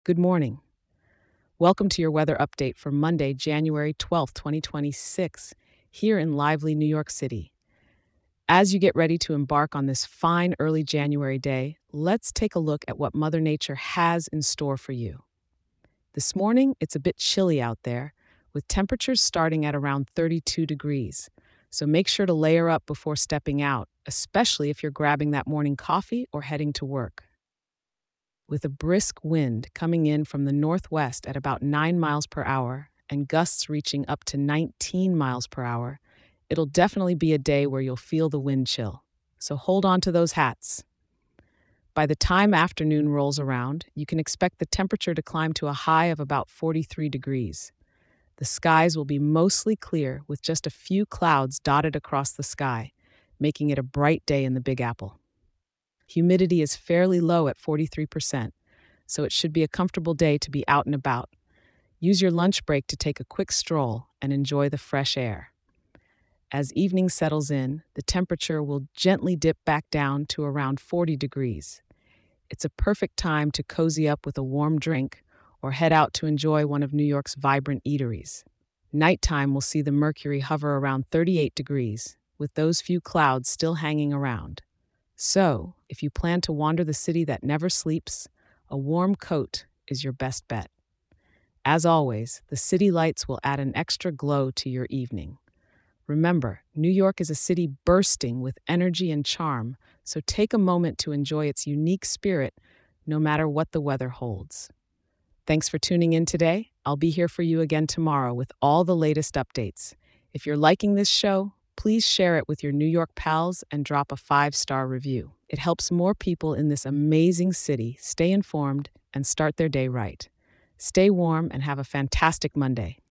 Good morning. Welcome to your weather update for Monday, January 12th, 2026, here in lively New York City. As you get ready to embark on this fine early January day, let's take a look at what Mother Nature has in store for you. This morning, it's a bit chilly out there, with temperatures starting at around 32 degrees. So make sure to layer up before stepping out, especially if you're grabbing that morning coffee or heading to work. With a brisk wind coming in from the northwest at about 9 miles per hour and gusts reaching up to 19 miles per hour, it'll definitely be a day where you'll feel the wind chill. So hold on to those hats. By the time afternoon rolls around, you can expect the temperature to climb to a high of about 43 degrees. The skies will be mostly clear with just a few clouds dotted across the sky, making it a bright day in the Big Apple. Humidity is fairly low at 43%, so it should be a comfortable day to be out and about. Use your lunch break to take a quick stroll and enjoy the fresh air. As evening settles in, the temperature will gently dip back down to around 40 degrees. It's a perfect time to cozy up with a warm drink or head out to enjoy one of New York's vibrant eateries. Nighttime will see the mercury hover around 38 degrees, with those few clouds still hanging around. So, if you plan to wander the city that never sleeps, a warm coat is your best bet. As always, the city lights will add an extra glow to your evening. Remember, New York is a city bursting with energy and charm, so take a moment to enjoy its unique spirit no matter what the weather holds. Thanks for tuning in today. I'll be here for you again tomorrow with all the latest updates. If you're liking this show, please share it with your New York pals and drop a 5-star review. It helps more people in this amazing city stay informed and start their day right. Stay warm and have a fantastic Monday.